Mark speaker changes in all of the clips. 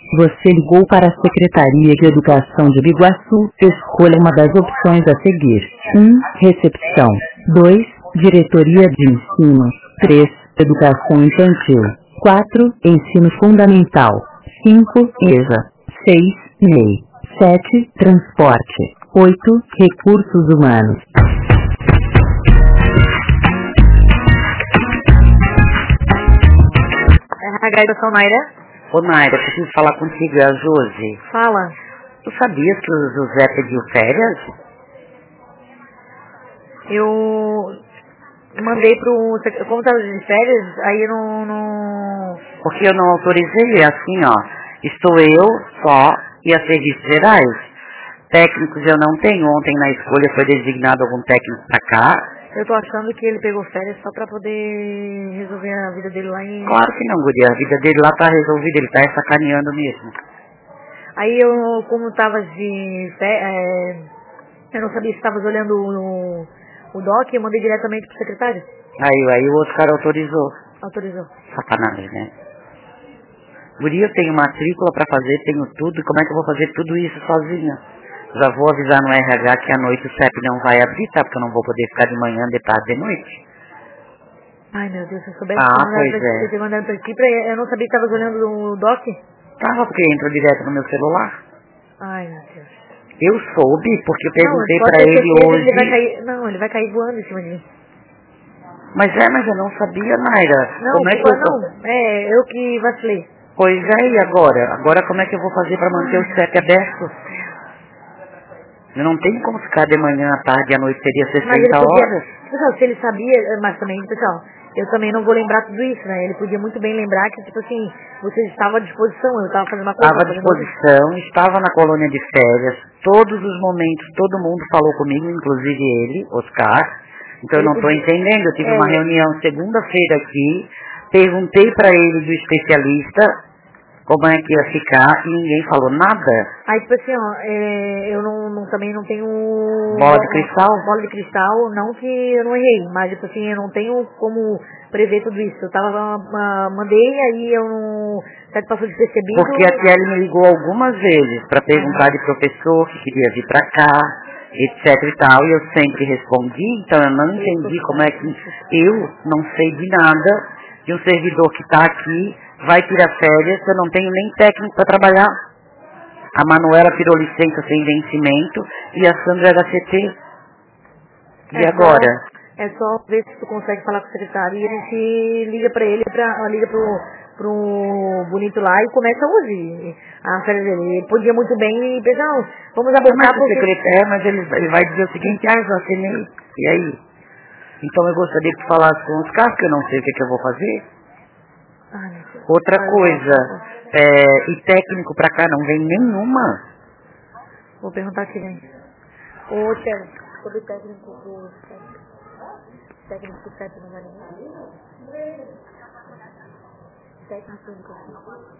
Speaker 1: Você ligou para a Secretaria de Educação de Biguaçu. Escolha uma das opções a seguir. 1. Recepção. 2. Diretoria de Ensino. 3. Educação Infantil. 4. Ensino Fundamental. 5. EJA. 6. MEI. 7. Transporte. 8. Recursos Humanos.
Speaker 2: Graduação, Naira?
Speaker 3: Ô Naira, preciso falar contigo, é a Josi.
Speaker 2: Fala.
Speaker 3: Tu sabias que o José pediu férias?
Speaker 2: Eu mandei como estava de férias, aí eu não...
Speaker 3: Porque eu não autorizei, assim ó, estou eu só e a serviços gerais. Técnicos eu não tenho, ontem na escolha foi designado algum técnico pra cá.
Speaker 2: Eu tô achando que ele pegou férias só pra poder resolver a vida dele lá em...
Speaker 3: Claro que não, guria, a vida dele lá tá resolvida, ele tá sacaneando mesmo.
Speaker 2: Aí eu, como tava de férias, eu não sabia se estavas olhando o doc, eu mandei diretamente pro secretário.
Speaker 3: Aí o outro cara autorizou.
Speaker 2: Autorizou.
Speaker 3: Sacanagem, né? Guria, eu tenho matrícula pra fazer, tenho tudo, como é que eu vou fazer tudo isso sozinha? Já vou avisar no RH que à noite o CEP não vai abrir, tá? Porque eu não vou poder ficar de manhã, de tarde, de noite.
Speaker 2: Ai, meu Deus, se eu soubesse
Speaker 3: pois
Speaker 2: ter mandado pra aqui, eu não sabia que estavas olhando o doc.
Speaker 3: Tava, porque entrou direto no meu celular.
Speaker 2: Ai, meu Deus.
Speaker 3: Eu soube, porque eu perguntei
Speaker 2: pode
Speaker 3: pra
Speaker 2: ter
Speaker 3: ele
Speaker 2: certeza
Speaker 3: hoje.
Speaker 2: Que ele vai cair, ele vai cair voando em cima de mim.
Speaker 3: Mas eu não sabia, Naira.
Speaker 2: Não,
Speaker 3: Como é que
Speaker 2: eu que vacilei.
Speaker 3: Pois é, e agora? Agora como é que eu vou fazer pra manter o CEP aberto? Eu não tenho como ficar de manhã, à tarde e à noite, seria 60 horas.
Speaker 2: Pessoal, se ele sabia, mas também, pessoal, eu também não vou lembrar tudo isso, né? Ele podia muito bem lembrar que, tipo assim, você estava à disposição, eu estava fazendo uma coisa.
Speaker 3: Estava à disposição, estava na colônia de férias, todos os momentos, todo mundo falou comigo, inclusive ele, Oscar. Então eu não estou entendendo, eu tive uma reunião segunda-feira aqui, perguntei para ele do especialista como é que ia ficar e ninguém falou nada.
Speaker 2: Aí, tipo assim, eu também não tenho...
Speaker 3: Bola de cristal?
Speaker 2: Bola de cristal, não que eu não errei, mas, tipo assim, eu não tenho como prever tudo isso. Eu mandei, aí eu não... Certo, passou despercebido.
Speaker 3: Porque a Kelly me ligou algumas vezes para perguntar de professor que queria vir para cá, etc e tal, e eu sempre respondi, então eu não entendi como é que eu não sei de nada de um servidor que está aqui, vai tirar férias, eu não tenho nem técnico para trabalhar. A Manuela tirou licença sem vencimento e a Sandra é da CT. E agora?
Speaker 2: É só ver se tu consegue falar com o secretário e a gente liga para ele, liga pro bonito lá e começa hoje a férias dele. Ele podia muito bem pensar, vamos abortar
Speaker 3: o secretário, mas ele vai dizer o seguinte, eu já assinei. E aí? Então eu gostaria que tu falasse com os casos, que eu não sei o que eu vou fazer. Outra coisa, e técnico pra cá não vem nenhuma?
Speaker 2: Vou perguntar aqui, vem. Ô, Tchelo, sobre o técnico do CEP não vai ninguém? Técnico do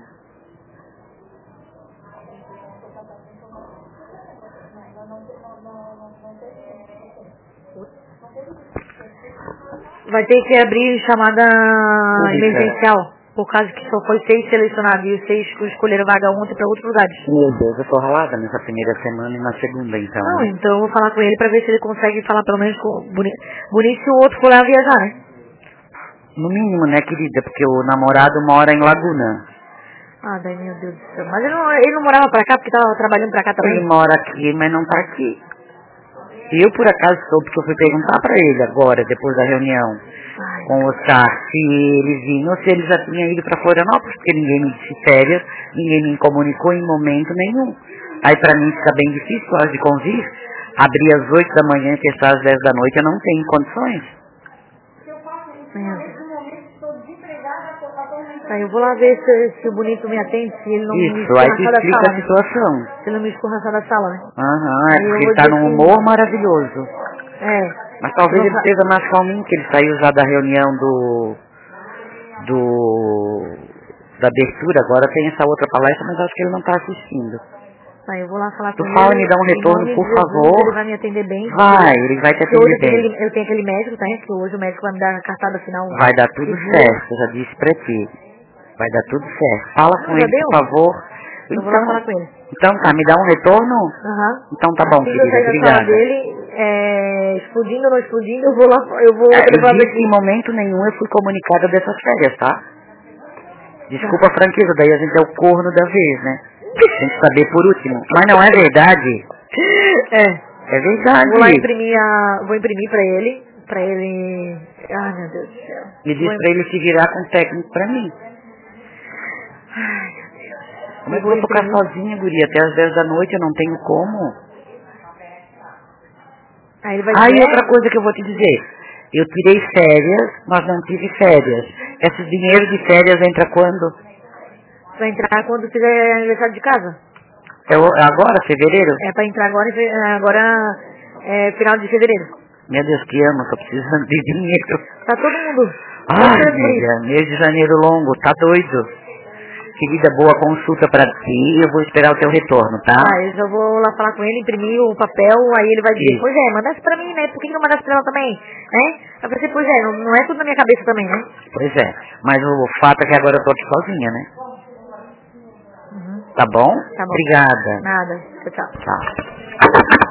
Speaker 2: Vai ter que abrir chamada emergencial, por causa que só foi 6 selecionados e os 6 que escolheram vaga ontem para outros lugares.
Speaker 3: Meu Deus, eu tô ralada nessa primeira semana e na segunda, então.
Speaker 2: Não, então eu vou falar com ele para ver se ele consegue falar pelo menos com o Bonito se o outro for lá viajar, né?
Speaker 3: No mínimo, né, querida, porque o namorado mora em Laguna.
Speaker 2: Daí, meu Deus do céu. Mas ele não morava pra cá porque tava trabalhando pra cá também?
Speaker 3: Ele mora aqui, mas não tá aqui. Eu, por acaso, soube que eu fui perguntar pra ele agora, depois da reunião com o Oscar, se ele vinha ou se ele já tinha ido pra Florianópolis, porque ninguém me disse férias, ninguém me comunicou em momento nenhum. Aí pra mim fica bem difícil, horas de convir, abrir às 8 da manhã e fechar às 10 da noite, eu não tenho condições.
Speaker 2: Eu vou lá ver se o Bonito me atende, se ele não me
Speaker 3: escorraçar da sala. A situação.
Speaker 2: Se ele não me escorraçar da sala, né?
Speaker 3: Porque ele tá num humor maravilhoso. Mas talvez ele esteja mais calminho, que ele saiu já da reunião da abertura, agora tem essa outra palestra, mas acho que ele não tá assistindo.
Speaker 2: Eu vou lá falar com ele.
Speaker 3: Tu fala e me dá um retorno, por favor.
Speaker 2: Ele vai me atender bem.
Speaker 3: Ele vai te atender bem.
Speaker 2: Eu tenho aquele médico, tá? Que hoje o médico vai me dar a cartada final.
Speaker 3: Vai dar tudo certo, eu já disse pra ti. Vai dar tudo certo. Fala com
Speaker 2: Já
Speaker 3: ele,
Speaker 2: deu?
Speaker 3: por favor.
Speaker 2: Eu vou lá falar com ele.
Speaker 3: Então tá, me dá um retorno? Então tá bom,
Speaker 2: Assim que eu
Speaker 3: querida,
Speaker 2: sair da sala
Speaker 3: obrigada.
Speaker 2: dele, explodindo ou não explodindo, eu vou lá, eu vou
Speaker 3: Eu
Speaker 2: levar
Speaker 3: disse que
Speaker 2: daqui.
Speaker 3: em momento nenhum eu fui comunicada dessas férias, tá? Desculpa a franqueza, daí a gente é o corno da vez, né? Tem que saber por último. Mas não é verdade? É verdade.
Speaker 2: Vou lá vou imprimir pra ele, ai meu Deus do céu.
Speaker 3: Me diz pra ele se virar com o técnico pra mim.
Speaker 2: Ai meu Deus.
Speaker 3: Como é que eu vou ficar sozinha, guria? Até às 10 da noite eu não tenho como.
Speaker 2: Aí ele vai
Speaker 3: E
Speaker 2: dizer,
Speaker 3: outra coisa que eu vou te dizer. Eu tirei férias, mas não tive férias. Esse dinheiro de férias entra quando?
Speaker 2: vai entrar quando fizer aniversário de casa.
Speaker 3: É agora, fevereiro?
Speaker 2: É pra entrar agora final de fevereiro.
Speaker 3: Meu Deus, te amo, tô precisando de dinheiro.
Speaker 2: Tá todo mundo.
Speaker 3: Ai, nega, mês de janeiro longo, tá doido. Querida, boa consulta pra ti, eu vou esperar o teu retorno, tá?
Speaker 2: Eu já vou lá falar com ele, imprimir o papel, aí ele vai dizer, pois é, mandasse pra mim, né? Por que não mandasse pra ela também? Né? Eu pensei, pois é, não é tudo na minha cabeça também, né?
Speaker 3: Pois é, mas o fato é que agora eu tô aqui sozinha, né? Tá bom?
Speaker 2: Tá bom.
Speaker 3: Obrigada.
Speaker 2: Nada. Tchau.
Speaker 3: Tchau.